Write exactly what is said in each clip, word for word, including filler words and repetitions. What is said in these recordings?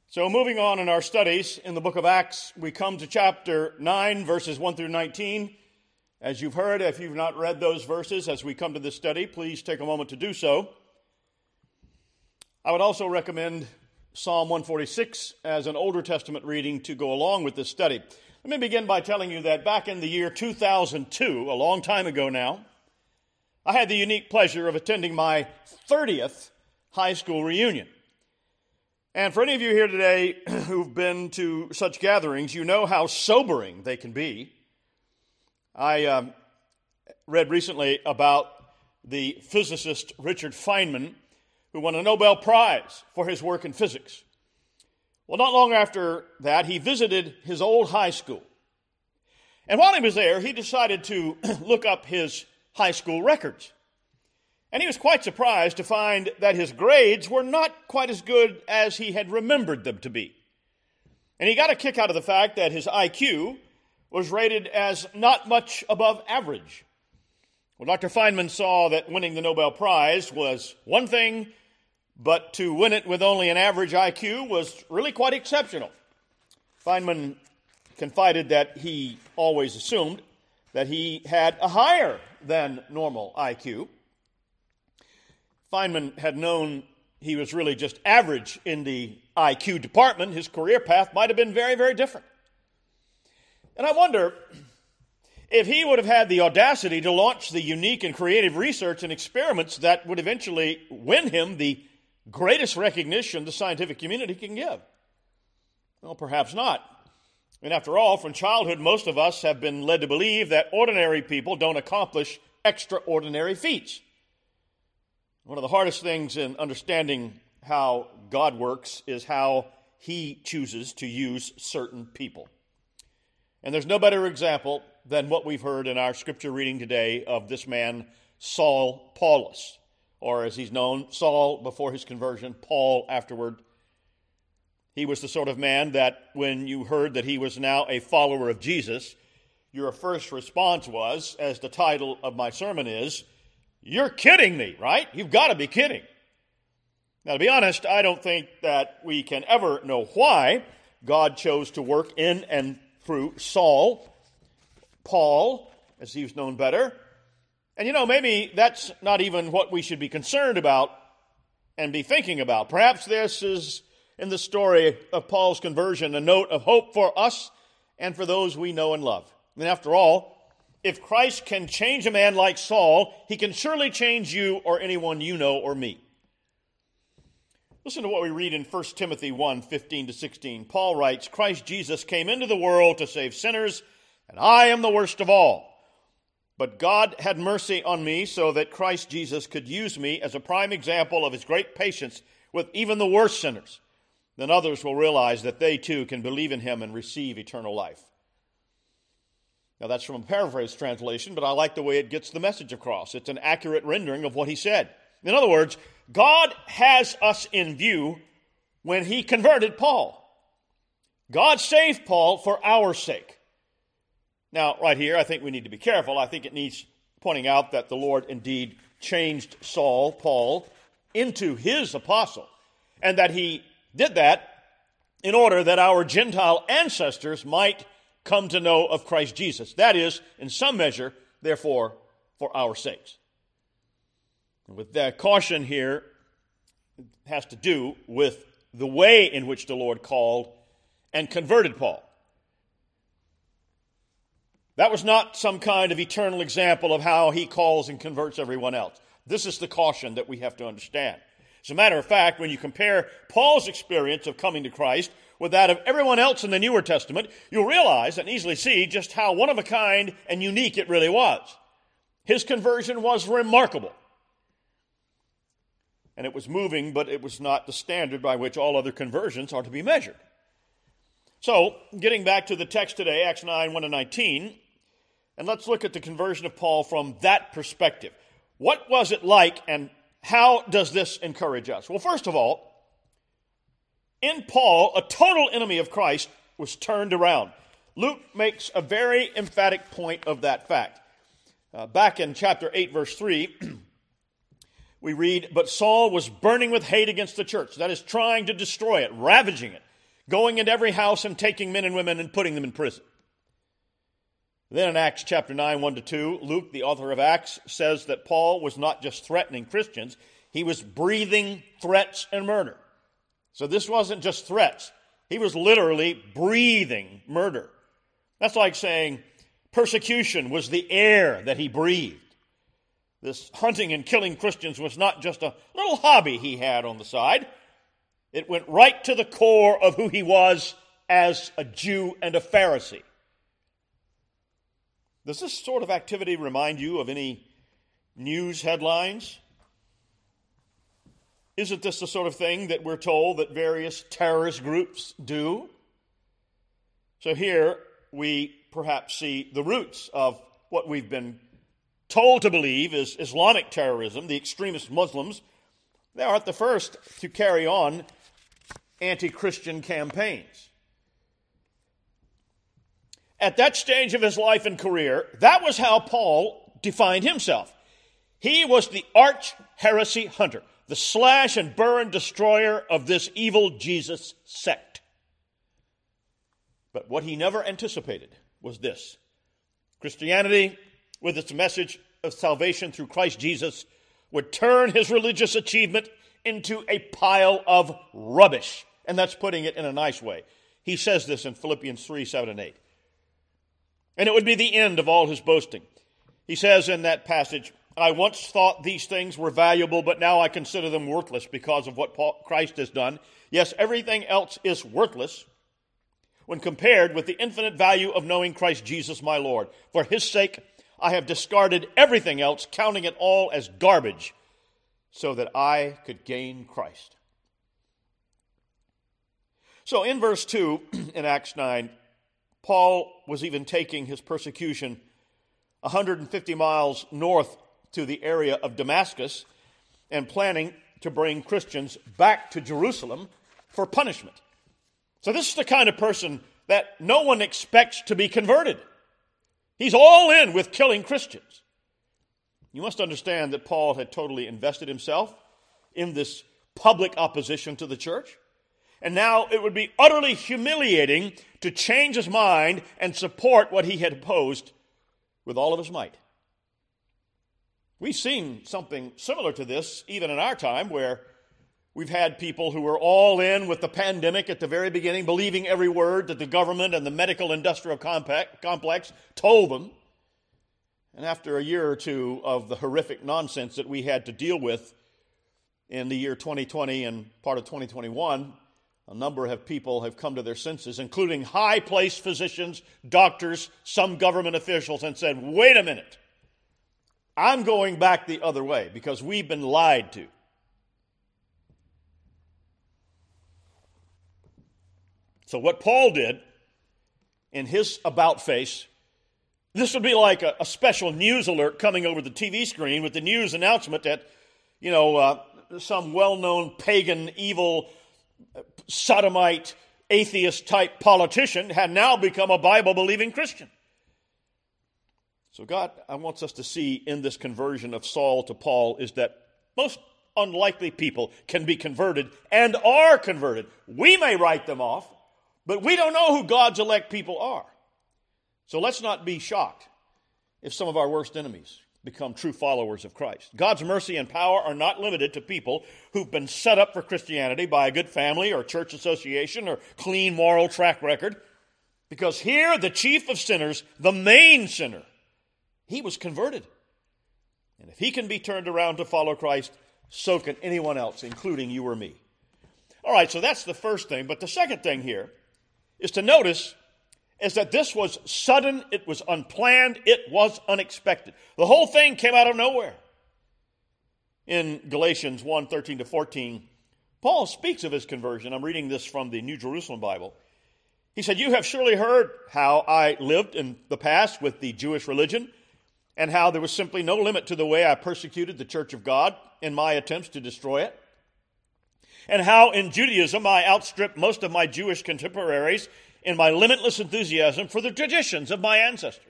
So moving on in our studies in the book of Acts, we come to chapter nine, verses one through nineteen. As you've heard, if you've not read those verses as we come to this study, please take a moment to do so. I would also recommend Psalm one forty-six as an Older Testament reading to go along with this study. Let me begin by telling you that back in the year two thousand two, a long time ago now, I had the unique pleasure of attending my thirtieth high school reunion. And for any of you here today who've been to such gatherings, you know how sobering they can be. I um, read recently about the physicist Richard Feynman, who won a Nobel Prize for his work in physics. Well, not long after that, he visited his old high school. And while he was there, he decided to look up his high school records. And he was quite surprised to find that his grades were not quite as good as he had remembered them to be. And he got a kick out of the fact that his I Q was rated as not much above average. Well, Doctor Feynman saw that winning the Nobel Prize was one thing, but to win it with only an average I Q was really quite exceptional. Feynman confided that he always assumed that he had a higher than normal I Q. Feynman had known he was really just average in the I Q department. His career path might have been very, very different. And I wonder if he would have had the audacity to launch the unique and creative research and experiments that would eventually win him the greatest recognition the scientific community can give. Well, perhaps not. And after all, from childhood, most of us have been led to believe that ordinary people don't accomplish extraordinary feats. One of the hardest things in understanding how God works is how He chooses to use certain people. And there's no better example than what we've heard in our scripture reading today of this man, Saul Paulus, or as he's known, Saul before his conversion, Paul afterward. He was the sort of man that when you heard that he was now a follower of Jesus, your first response was, as the title of my sermon is, "You're kidding me, right? You've got to be kidding." Now, to be honest, I don't think that we can ever know why God chose to work in and through Saul, Paul, as he was known better. And you know, maybe that's not even what we should be concerned about and be thinking about. Perhaps this is, in the story of Paul's conversion, a note of hope for us and for those we know and love. And after all, if Christ can change a man like Saul, He can surely change you or anyone you know or me. Listen to what we read in First Timothy one, fifteen to sixteen. Paul writes, "Christ Jesus came into the world to save sinners, and I am the worst of all. But God had mercy on me so that Christ Jesus could use me as a prime example of His great patience with even the worst sinners. Then others will realize that they too can believe in Him and receive eternal life." Now that's from a paraphrase translation, but I like the way it gets the message across. It's an accurate rendering of what he said. In other words, God has us in view when He converted Paul. God saved Paul for our sake. Now, right here, I think we need to be careful. I think it needs pointing out that the Lord indeed changed Saul, Paul, into His apostle, and that He did that in order that our Gentile ancestors might come to know of Christ Jesus. That is, in some measure, therefore, for our sakes. And with that caution here, it has to do with the way in which the Lord called and converted Paul. That was not some kind of eternal example of how He calls and converts everyone else. This is the caution that we have to understand. As a matter of fact, when you compare Paul's experience of coming to Christ with that of everyone else in the Newer Testament, you'll realize and easily see just how one of a kind and unique it really was. His conversion was remarkable. And it was moving, but it was not the standard by which all other conversions are to be measured. So, getting back to the text today, Acts nine, one to nineteen, and let's look at the conversion of Paul from that perspective. What was it like, and how does this encourage us? Well, first of all, in Paul, a total enemy of Christ was turned around. Luke makes a very emphatic point of that fact. Uh, back in chapter eight, verse three, we read, "But Saul was burning with hate against the church," that is, trying to destroy it, ravaging it. going into every house and taking men and women and putting them in prison. Then in Acts chapter nine, one to two, Luke, the author of Acts, says that Paul was not just threatening Christians, he was breathing threats and murder. So this wasn't just threats. He was literally breathing murder. That's like saying persecution was the air that he breathed. This hunting and killing Christians was not just a little hobby he had on the side. It went right to the core of who he was as a Jew and a Pharisee. Does this sort of activity remind you of any news headlines? Isn't this the sort of thing that we're told that various terrorist groups do? So here we perhaps see the roots of what we've been told to believe is Islamic terrorism. The extremist Muslims, they aren't the first to carry on anti-Christian campaigns. At that stage of his life and career, that was how Paul defined himself. He was the arch heresy hunter, the slash and burn destroyer of this evil Jesus sect. But what he never anticipated was this: Christianity, with its message of salvation through Christ Jesus, would turn his religious achievement into a pile of rubbish. And that's putting it in a nice way. He says this in Philippians three, seven, and eight. And it would be the end of all his boasting. He says in that passage, I once thought these things were valuable, but now I consider them worthless because of what Paul, Christ has done. Yes, everything else is worthless when compared with the infinite value of knowing Christ Jesus my Lord. For his sake, I have discarded everything else, counting it all as garbage, so that I could gain Christ. So in verse two in Acts nine, Paul was even taking his persecution one hundred fifty miles north to the area of Damascus and planning to bring Christians back to Jerusalem for punishment. So this is the kind of person that no one expects to be converted. He's all in with killing Christians. You must understand that Paul had totally invested himself in this public opposition to the church. And now it would be utterly humiliating to change his mind and support what he had opposed with all of his might. We've seen something similar to this even in our time, where we've had people who were all in with the pandemic at the very beginning, believing every word that the government and the medical industrial complex told them. And after a year or two of the horrific nonsense that we had to deal with in the year twenty twenty and part of twenty twenty-one, a number of people have come to their senses, including high-placed physicians, doctors, some government officials, and said, wait a minute, I'm going back the other way because we've been lied to. So what Paul did in his about face, this would be like a, a special news alert coming over the T V screen with the news announcement that, you know, uh, some well-known pagan, evil, sodomite, atheist-type politician had now become a Bible-believing Christian. So God wants us to see in this conversion of Saul to Paul is that most unlikely people can be converted and are converted. We may write them off, but we don't know who God's elect people are. So let's not be shocked if some of our worst enemies become true followers of Christ. God's mercy and power are not limited to people who've been set up for Christianity by a good family or church association or clean moral track record. Because here, the chief of sinners, the main sinner, he was converted. And if he can be turned around to follow Christ, so can anyone else, including you or me. All right, so that's the first thing. But the second thing here is to notice is that this was sudden, it was unplanned, it was unexpected. The whole thing came out of nowhere. In Galatians one, thirteen to fourteen, Paul speaks of his conversion. I'm reading this from the New Jerusalem Bible. He said, you have surely heard how I lived in the past with the Jewish religion, and how there was simply no limit to the way I persecuted the church of God in my attempts to destroy it. And how in Judaism I outstripped most of my Jewish contemporaries in my limitless enthusiasm for the traditions of my ancestors.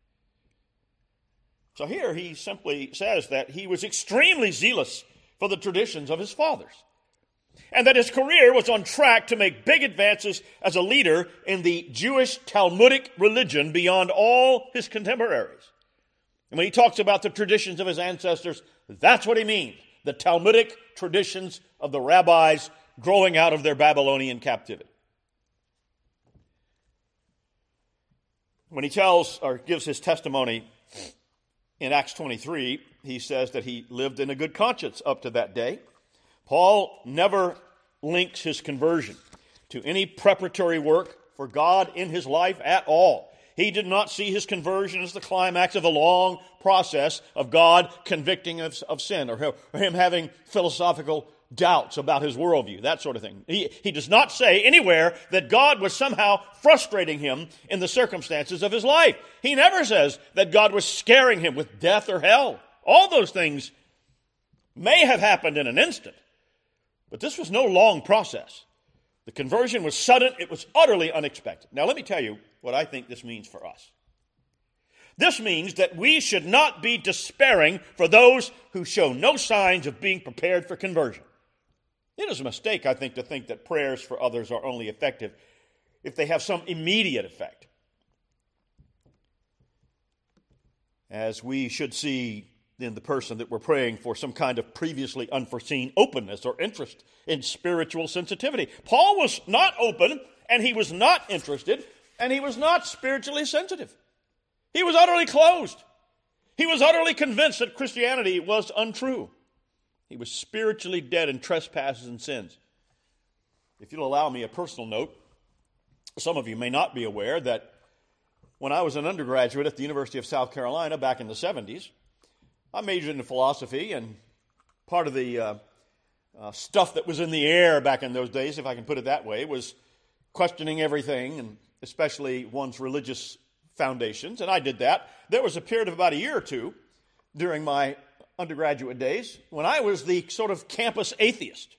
So here he simply says that he was extremely zealous for the traditions of his fathers. and that his career was on track to make big advances as a leader in the Jewish Talmudic religion beyond all his contemporaries. And when he talks about the traditions of his ancestors, that's what he means, the Talmudic traditions of the rabbis growing out of their Babylonian captivity. When he tells or gives his testimony in Acts twenty-three, he says that he lived in a good conscience up to that day. Paul never links his conversion to any preparatory work for God in his life at all. He did not see his conversion as the climax of a long process of God convicting of, of sin, or him having philosophical doubts about his worldview, that sort of thing. He, he does not say anywhere that God was somehow frustrating him in the circumstances of his life. He never says that God was scaring him with death or hell. All those things may have happened in an instant, but this was no long process. The conversion was sudden. It was utterly unexpected. Now, let me tell you what I think this means for us. This means that we should not be despairing for those who show no signs of being prepared for conversion. It is a mistake, I think, to think that prayers for others are only effective if they have some immediate effect. As we should see in the person that we're praying for some kind of previously unforeseen openness or interest in spiritual sensitivity. Paul was not open, and he was not interested, and he was not spiritually sensitive. He was utterly closed. He was utterly convinced that Christianity was untrue. He was spiritually dead in trespasses and sins. If you'll allow me a personal note, some of you may not be aware that when I was an undergraduate at the University of South Carolina back in the seventies, I majored in philosophy, and part of the uh, uh, stuff that was in the air back in those days, if I can put it that way, was questioning everything, and especially one's religious foundations, and I did that. There was a period of about a year or two during my undergraduate days when I was the sort of campus atheist.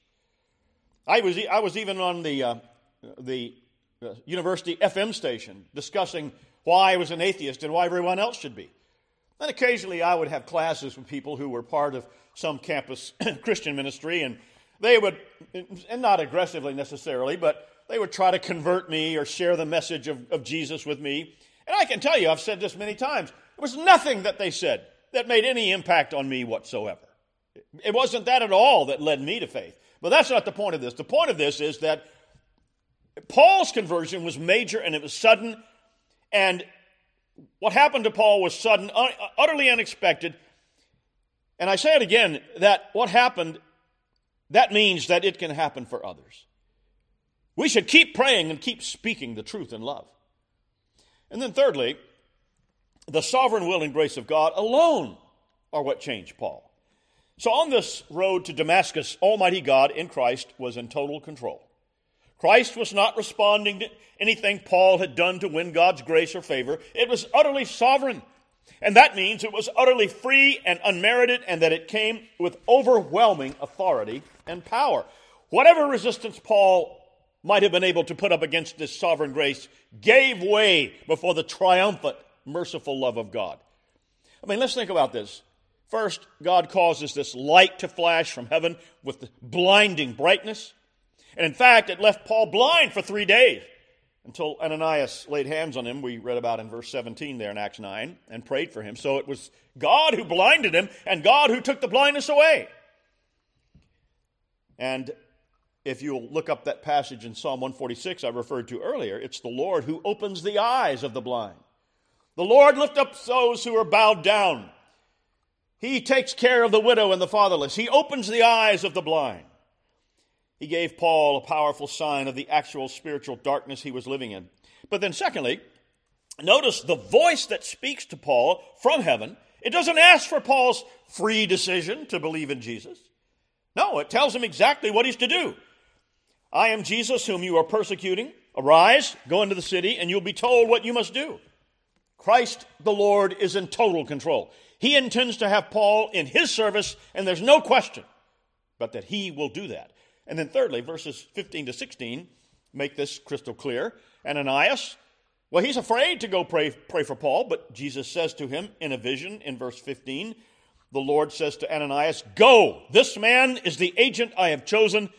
I was I was even on the uh, the uh, university F M station discussing why I was an atheist and why everyone else should be. And occasionally I would have classes with people who were part of some campus Christian ministry, and they would, and not aggressively necessarily, but they would try to convert me or share the message of, of Jesus with me. And I can tell you, I've said this many times, there was nothing that they said that made any impact on me whatsoever. It wasn't that at all that led me to faith. But that's not the point of this. The point of this is that Paul's conversion was major and it was sudden, and what happened to Paul was sudden, utterly unexpected. And I say it again, that what happened, that means that it can happen for others. We should keep praying and keep speaking the truth in love. And then thirdly, the sovereign will and grace of God alone are what changed Paul. So on this road to Damascus, Almighty God in Christ was in total control. Christ was not responding to anything Paul had done to win God's grace or favor. It was utterly sovereign. And that means it was utterly free and unmerited, and that it came with overwhelming authority and power. Whatever resistance Paul might have been able to put up against this sovereign grace gave way before the triumphant, merciful love of God. I mean, let's think about this. First, God causes this light to flash from heaven with blinding brightness. And in fact, it left Paul blind for three days until Ananias laid hands on him, we read about in verse seventeen there in Acts nine, and prayed for him. So it was God who blinded him and God who took the blindness away. And if you'll look up that passage in Psalm one forty-six I referred to earlier, it's the Lord who opens the eyes of the blind. The Lord lifts up those who are bowed down. He takes care of the widow and the fatherless. He opens the eyes of the blind. He gave Paul a powerful sign of the actual spiritual darkness he was living in. But then secondly, notice the voice that speaks to Paul from heaven. It doesn't ask for Paul's free decision to believe in Jesus. No, it tells him exactly what he's to do. I am Jesus whom you are persecuting. Arise, go into the city, and you'll be told what you must do. Christ the Lord is in total control. He intends to have Paul in his service, and there's no question but that he will do that. And then thirdly, verses fifteen to sixteen make this crystal clear. Ananias, well, he's afraid to go pray, pray for Paul, but Jesus says to him in a vision in verse fifteen, the Lord says to Ananias, go, this man is the agent I have chosen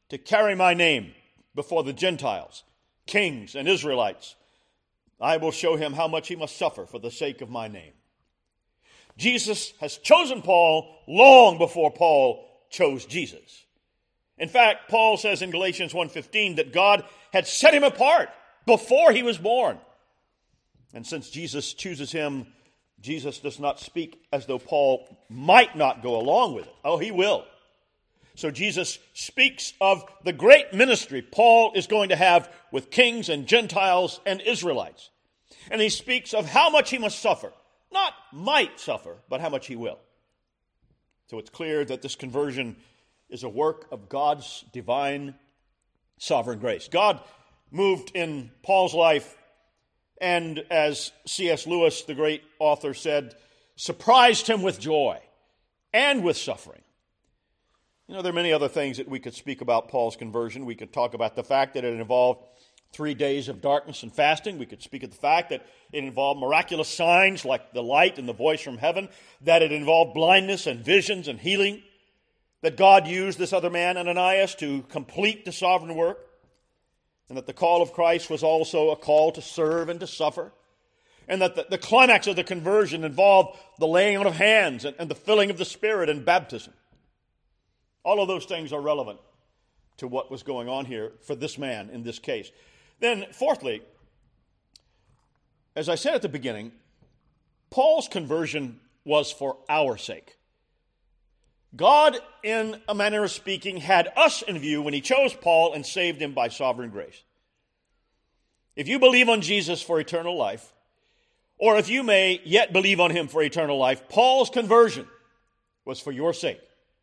to carry my name before the Gentiles, kings, and Israelites, I will show him how much he must suffer for the sake of my name. Jesus has chosen Paul long before Paul chose Jesus. In fact, Paul says in Galatians one fifteen that God had set him apart before he was born. And since Jesus chooses him, Jesus does not speak as though Paul might not go along with it. Oh, he will. So Jesus speaks of the great ministry Paul is going to have with kings and Gentiles and Israelites. And he speaks of how much he must suffer. Not might suffer, but how much he will. So it's clear that this conversion is a work of God's divine sovereign grace. God moved in Paul's life, and as C S Lewis, the great author, said, surprised him with joy and with suffering. You know, there are many other things that we could speak about Paul's conversion. We could talk about the fact that it involved three days of darkness and fasting. We could speak of the fact that it involved miraculous signs like the light and the voice from heaven, that it involved blindness and visions and healing, that God used this other man, Ananias, to complete the sovereign work, and that the call of Christ was also a call to serve and to suffer, and that the, the climax of the conversion involved the laying on of hands and, and the filling of the Spirit and baptism. All of those things are relevant to what was going on here for this man in this case. Then, fourthly, as I said at the beginning, Paul's conversion was for our sake. God, in a manner of speaking, had us in view when he chose Paul and saved him by sovereign grace. If you believe on Jesus for eternal life, or if you may yet believe on him for eternal life, Paul's conversion was for your sake.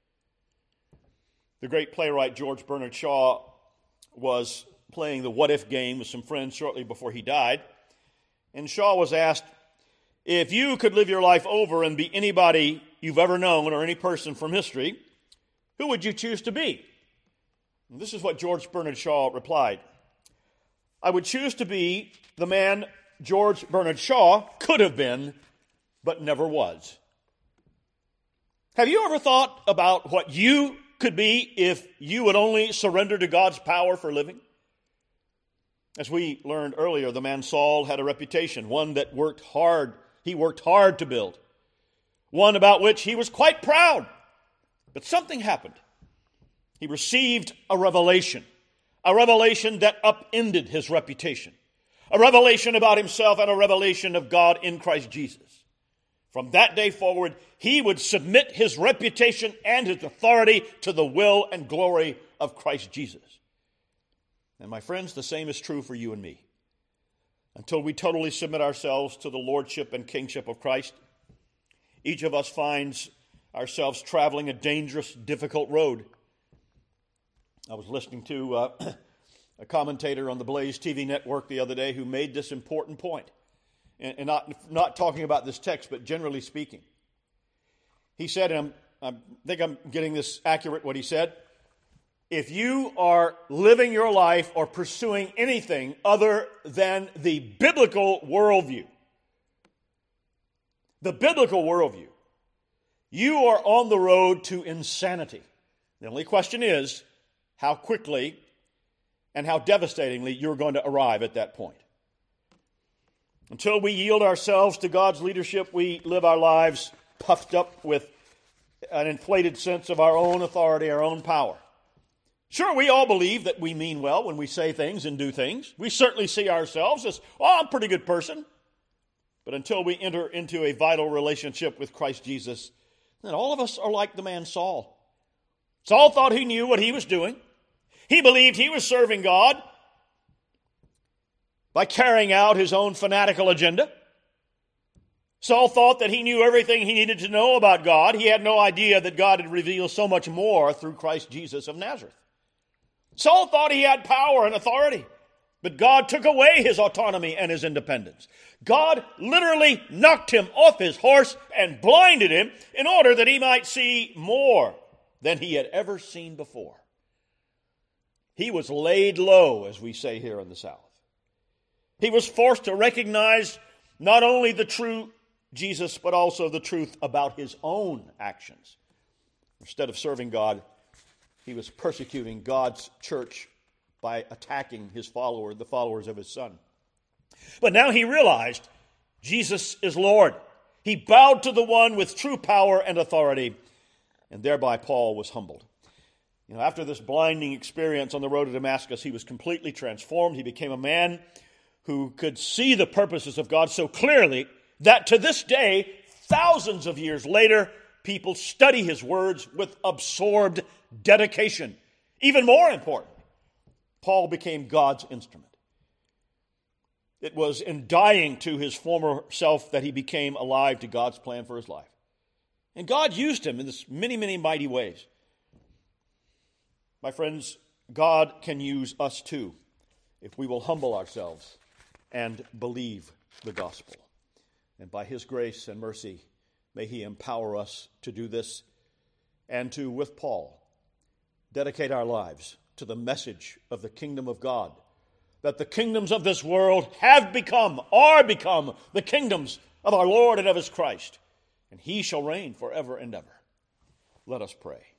The great playwright George Bernard Shaw was playing the what-if game with some friends shortly before he died, and Shaw was asked, if you could live your life over and be anybody you've ever known or any person from history, who would you choose to be? And this is what George Bernard Shaw replied. I would choose to be the man George Bernard Shaw could have been, but never was. Have you ever thought about what you could be if you would only surrender to God's power for living? As we learned earlier, the man Saul had a reputation, one that worked hard. He worked hard to build, one about which he was quite proud. But something happened. He received a revelation, a revelation that upended his reputation, a revelation about himself and a revelation of God in Christ Jesus. From that day forward, he would submit his reputation and his authority to the will and glory of Christ Jesus. And my friends, the same is true for you and me. Until we totally submit ourselves to the lordship and kingship of Christ, each of us finds ourselves traveling a dangerous, difficult road. I was listening to uh, a commentator on the Blaze T V network the other day who made this important point. And, and not, not talking about this text, but generally speaking. He said, and I'm, I think I'm getting this accurate, what he said, if you are living your life or pursuing anything other than the biblical worldview, the biblical worldview, you are on the road to insanity. The only question is how quickly and how devastatingly you're going to arrive at that point. Until we yield ourselves to God's leadership, we live our lives puffed up with an inflated sense of our own authority, our own power. Sure, we all believe that we mean well when we say things and do things. We certainly see ourselves as, oh, I'm a pretty good person. But until we enter into a vital relationship with Christ Jesus, then all of us are like the man Saul. Saul thought he knew what he was doing. He believed he was serving God by carrying out his own fanatical agenda. Saul thought that he knew everything he needed to know about God. He had no idea that God had revealed so much more through Christ Jesus of Nazareth. Saul thought he had power and authority, but God took away his autonomy and his independence. God literally knocked him off his horse and blinded him in order that he might see more than he had ever seen before. He was laid low, as we say here in the South. He was forced to recognize not only the true Jesus, but also the truth about his own actions. Instead of serving God, he was persecuting God's church by attacking his follower, the followers of his son. But now he realized Jesus is Lord. He bowed to the one with true power and authority, and thereby Paul was humbled. You know, after this blinding experience on the road to Damascus, he was completely transformed. He became a man who could see the purposes of God so clearly that to this day, thousands of years later, people study his words with absorbed dedication. Even more important, Paul became God's instrument. It was in dying to his former self that he became alive to God's plan for his life. And God used him in this many, many mighty ways. My friends, God can use us too if we will humble ourselves and believe the gospel. And by his grace and mercy, may he empower us to do this and to, with Paul, dedicate our lives to the message of the kingdom of God, that the kingdoms of this world have become, are become, the kingdoms of our Lord and of his Christ, and he shall reign forever and ever. Let us pray.